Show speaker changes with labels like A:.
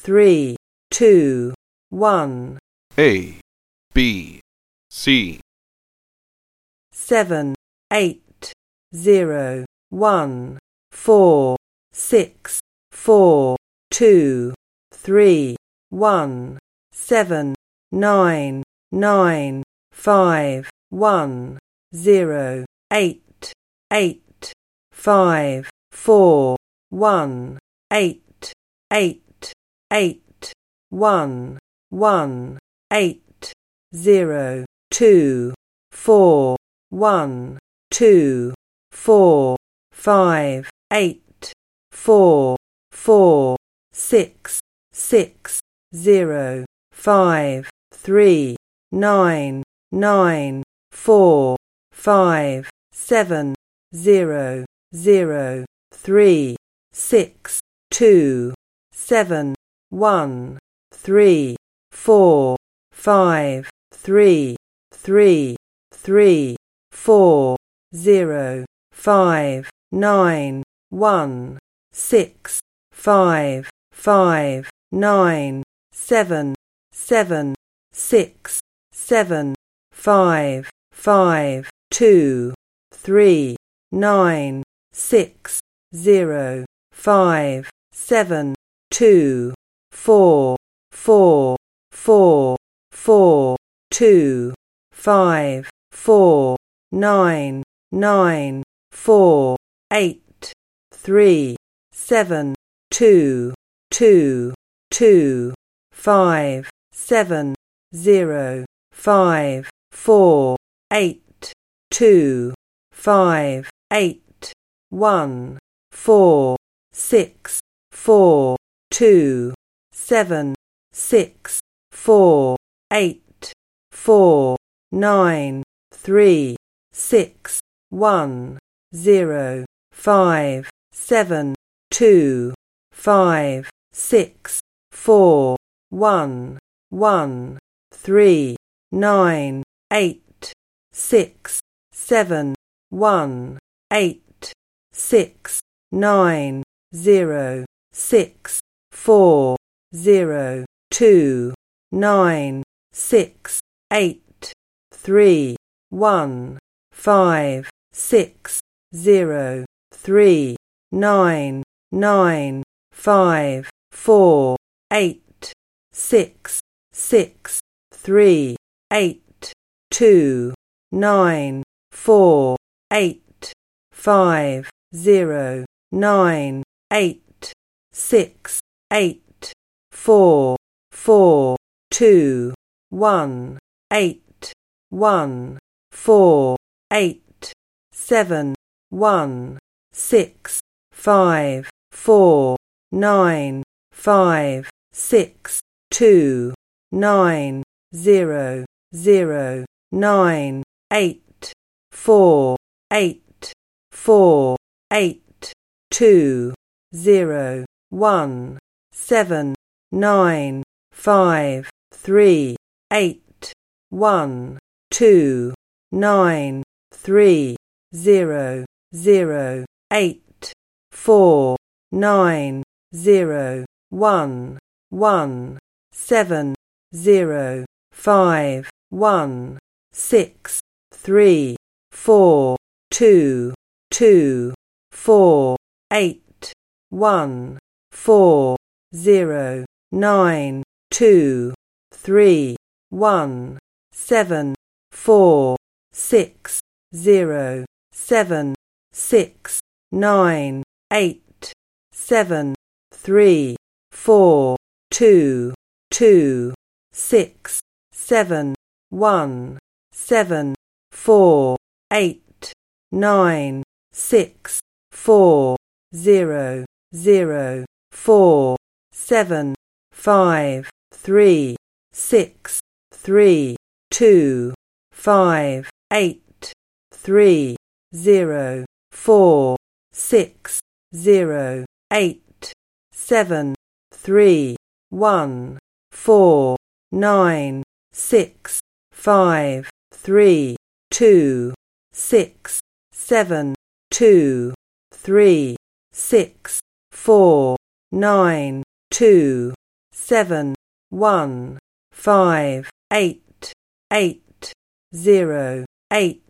A: 3, 2, 1.
B: A, B, C.
A: 7, 8, 0, 1, 4, 6, 4, 2, 3, 1, 7, 9, 9, 5, 1, 0, 8, 8, 5, 4, 1, 8, 8, 8, 1, 1, 8, 0, 2, 4, 1, 2, 4, 5, 8, 4, 4, 6, 6, 0, 5, 3, 9, 9, 4, 5, 7, 0, 0, 3, 6, 2, 7, 1, 3, 4, 5, 3, 3, 3, 4, 0, 5, 9, 1, 6, 5, 5, 9, 7, 7, 6, 7, 5, 5, 2, 3, 9, 6, 0, 5, 7, 2, 4, 4, 4, 4, 2, 5, 4, 9, 9, 4, 8, 3, 7, 2, 2, 2, 5, 7, 0, 5, 4, 8, 2, 5, 8, 1, 4, 6, 4, 2, 7, 6, 4, 8, 4, 9, 3, 6, 1, 0, 5, 7, 2, 5, 6, 4, 1, 1, 3, 9, 8, 6, 7, 1, 8, 6, 9, 0, 6, 4, 0, 2, 9, 6, 8, 3, 1, 5, 6, 0, 3, 9, 9, 5, 4, 8, 6, 6, 3, 8, 2, 9, 4, 8, 5, 0, 9, 8, 6, 8, 4, 4, 2, 1, 8, 1, 4, 8, 7, 1, 6, 5, 4, 9, 5, 6, 2, 9, 0, 0, 9, 8, 4, 8, 4, 8, 2, 0, 1, 7, 9, 5, 3, 8, 1, 2, 9, 3, 0, 0, 8, 4, 9, 0, 1, 1, 7, 0, 5, 1, 6, 3, 4, 2, 2, 4, 8, 1, 4, 0, 9, 2, 3, 1, 7, 4, 6, 0, 7, 6, 9, 8, 7, 3, 4, 2, 2, 6, 7, 1, 7, 4, 8, 9, 6, 4, 0, 0, 4, 7, 5, 3, 6, 3, 2, 5, 8, 3, 0, 4, 6, 0, 8, 7, 3, 1, 4, 9, 6, 5, 3, 2, 6, 7, 2, 3, 6, 4, 9, 2, 7 1 5 8 8 0 8